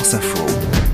France Info.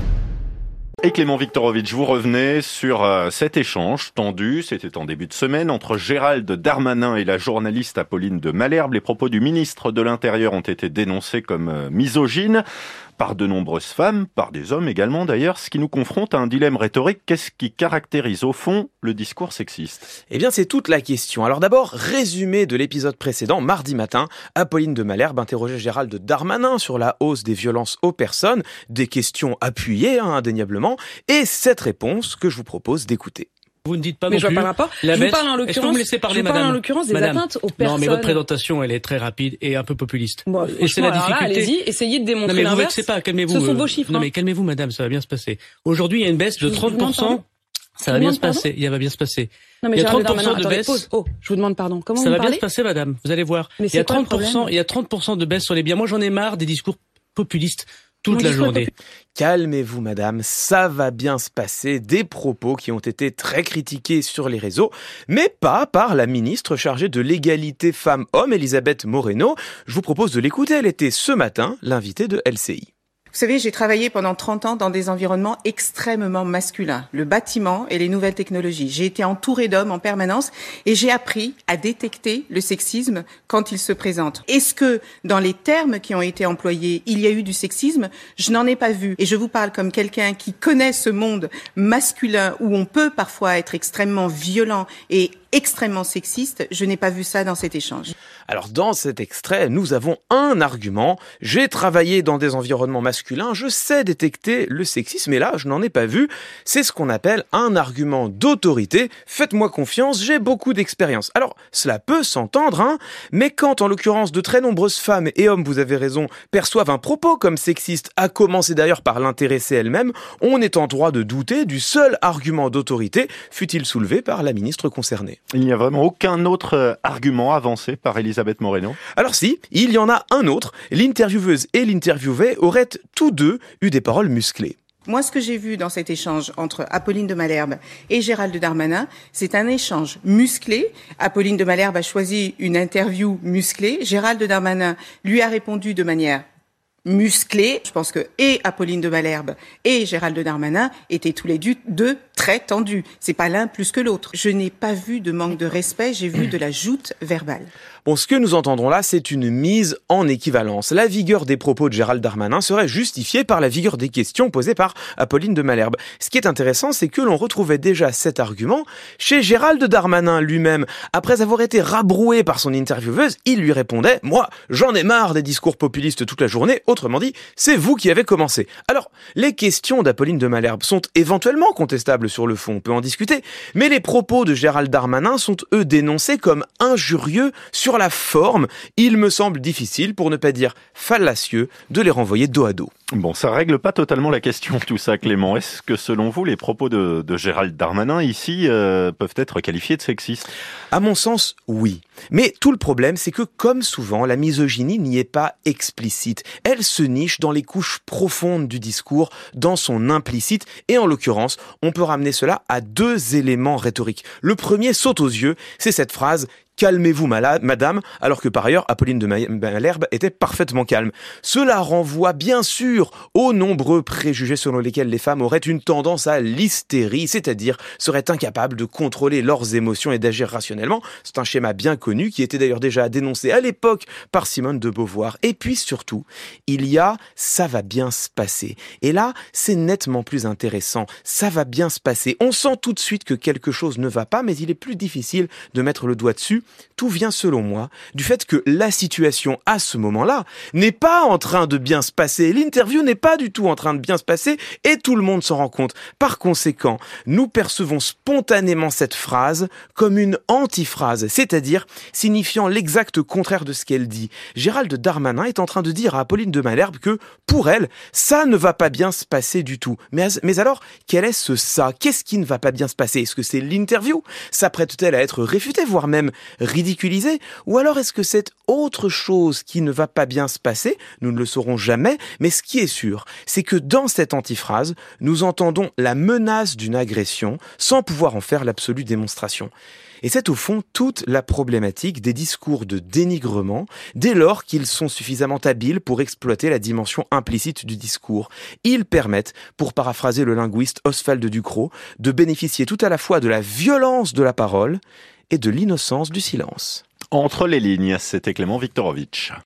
Et Clément Viktorovitch, vous revenez sur cet échange tendu, c'était en début de semaine, entre Gérald Darmanin et la journaliste Apolline de Malherbe. Les propos du ministre de l'Intérieur ont été dénoncés comme misogynes par de nombreuses femmes, par des hommes également d'ailleurs, ce qui nous confronte à un dilemme rhétorique. Qu'est-ce qui caractérise au fond le discours sexiste ? Eh bien, c'est toute la question. Alors d'abord, résumé de l'épisode précédent, mardi matin, Apolline de Malherbe interrogeait Gérald Darmanin sur la hausse des violences aux personnes, des questions appuyées, indéniablement, et cette réponse que je vous propose d'écouter. Vous ne dites pas mais non je plus. vois pas. La Je vous baisse. parle en l'occurrence. Est-ce que vous me laissez parler, je vous parle madame en l'occurrence des Madame. atteintes aux personnes. Non, mais votre présentation, elle est très rapide et un peu populiste. Bon, et c'est la alors là, difficulté. allez-y, essayez de démontrer non, mais vous l'inverse. vexez pas, calmez-vous. Ce sont vos chiffres. Non, mais calmez-vous, madame, ça va bien se passer. Aujourd'hui, il y a une baisse de 30%. Ça va bien se passer. Il va bien se passer. Non, mais il y a Gérald 30% Darmanin, de attendez, baisse. pause. Oh, je vous demande pardon. Comment ça vous va parlez bien se passer, madame. Vous allez voir. Mais il y a c'est quoi le problème 30% de baisse sur les biens. Moi, j'en ai marre des discours populistes toute la journée. Calmez-vous, madame, ça va bien se passer. Des propos qui ont été très critiqués sur les réseaux, mais pas par la ministre chargée de l'égalité femmes-hommes, Elisabeth Moreno. Je vous propose de l'écouter. Elle était ce matin l'invitée de LCI. Vous savez, j'ai travaillé pendant 30 ans dans des environnements extrêmement masculins, le bâtiment et les nouvelles technologies. J'ai été entourée d'hommes en permanence et j'ai appris à détecter le sexisme quand il se présente. Est-ce que dans les termes qui ont été employés, il y a eu du sexisme ? Je n'en ai pas vu. Et je vous parle comme quelqu'un qui connaît ce monde masculin où on peut parfois être extrêmement violent et extrêmement sexiste. Je n'ai pas vu ça dans cet échange. Alors dans cet extrait, nous avons un argument. J'ai travaillé dans des environnements masculins, je sais détecter le sexisme, mais là, je n'en ai pas vu. C'est ce qu'on appelle un argument d'autorité. Faites-moi confiance, j'ai beaucoup d'expérience. Alors, cela peut s'entendre, mais quand, en l'occurrence, de très nombreuses femmes et hommes, vous avez raison, perçoivent un propos comme sexiste, à commencer d'ailleurs par l'intéressée elle-même, on est en droit de douter du seul argument d'autorité, fut-il soulevé par la ministre concernée. Il n'y a vraiment aucun autre argument avancé par Elisabeth Moreno ? Alors si, il y en a un autre. L'intervieweuse et l'interviewé auraient tous deux eu des paroles musclées. Moi, ce que j'ai vu dans cet échange entre Apolline de Malherbe et Gérald Darmanin, c'est un échange musclé. Apolline de Malherbe a choisi une interview musclée. Gérald Darmanin lui a répondu de manière musclée. Je pense que et Apolline de Malherbe et Gérald Darmanin étaient tous les deux très tendus. C'est pas l'un plus que l'autre. Je n'ai pas vu de manque de respect, j'ai vu de la joute verbale. Bon, ce que nous entendons là, c'est une mise en équivalence. La vigueur des propos de Gérald Darmanin serait justifiée par la vigueur des questions posées par Apolline de Malherbe. Ce qui est intéressant, c'est que l'on retrouvait déjà cet argument chez Gérald Darmanin lui-même. Après avoir été rabroué par son intervieweuse, il lui répondait « Moi, j'en ai marre des discours populistes toute la journée. Autrement dit, c'est vous qui avez commencé. » Alors, les questions d'Apolline de Malherbe sont éventuellement contestables sur le fond, on peut en discuter, mais les propos de Gérald Darmanin sont eux dénoncés comme injurieux sur la forme. Il me semble difficile, pour ne pas dire fallacieux, de les renvoyer dos à dos. Bon, ça règle pas totalement la question tout ça, Clément. Est-ce que selon vous, les propos de Gérald Darmanin ici peuvent être qualifiés de sexistes ? À mon sens, oui. Mais tout le problème, c'est que comme souvent, la misogynie n'y est pas explicite. Elle se niche dans les couches profondes du discours, dans son implicite, et en l'occurrence, on peut ramener cela à deux éléments rhétoriques. Le premier saute aux yeux, c'est cette phrase « Calmez-vous, madame », alors que par ailleurs, Apolline de Malherbe était parfaitement calme. Cela renvoie bien sûr aux nombreux préjugés selon lesquels les femmes auraient une tendance à l'hystérie, c'est-à-dire seraient incapables de contrôler leurs émotions et d'agir rationnellement. C'est un schéma bien connu qui était d'ailleurs déjà dénoncé à l'époque par Simone de Beauvoir. Et puis surtout, il y a « ça va bien se passer ». Et là, c'est nettement plus intéressant. Ça va bien se passer. On sent tout de suite que quelque chose ne va pas, mais il est plus difficile de mettre le doigt dessus. Tout vient, selon moi, du fait que la situation à ce moment-là n'est pas en train de bien se passer. L'interview n'est pas du tout en train de bien se passer et tout le monde s'en rend compte. Par conséquent, nous percevons spontanément cette phrase comme une antiphrase, c'est-à-dire signifiant l'exact contraire de ce qu'elle dit. Gérald Darmanin est en train de dire à Apolline de Malherbe que, pour elle, ça ne va pas bien se passer du tout. Mais alors, quel est ce ça ? Qu'est-ce qui ne va pas bien se passer ? Est-ce que c'est l'interview ? S'apprête-t-elle à être réfutée, voire même ridiculisée ? Ou alors est-ce que c'est autre chose qui ne va pas bien se passer ? Nous ne le saurons jamais, mais ce qui est sûr, c'est que dans cette antiphrase, nous entendons la menace d'une agression sans pouvoir en faire l'absolue démonstration. Et c'est au fond toute la problématique des discours de dénigrement, dès lors qu'ils sont suffisamment habiles pour exploiter la dimension implicite du discours. Ils permettent, pour paraphraser le linguiste Oswald Ducrot, de bénéficier tout à la fois de la violence de la parole et de l'innocence du silence. Entre les lignes, c'était Clément Viktorovitch.